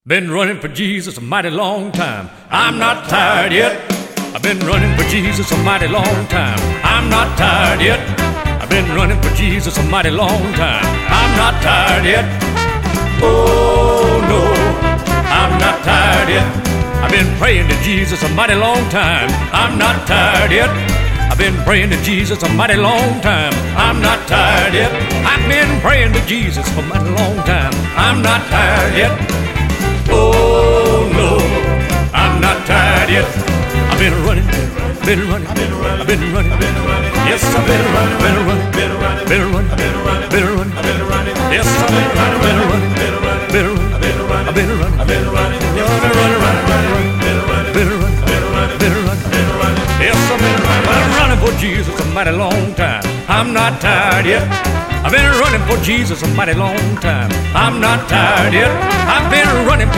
Been running for Jesus a mighty long time. I'm not tired yet. I've been running for Jesus a mighty long time. I'm not tired yet. I've been running for Jesus a mighty long time. I'm not tired yet. Oh no, I'm not tired yet. I've been praying to Jesus a mighty long time. I'm not tired yet. I've been praying to Jesus a mighty long time. I'm not tired yet. I've been praying to Jesus for a mighty long time. I'm not tired yet. Oh no, I'm not tired yet. I've been running, I've been running. Yes, I've been running, Yes, I've been running, I've been running, Yes, I've been running for Jesus a mighty long time. I'm not tired yet. I've been running for Jesus a mighty long time. I'm not tired yet. I've been running for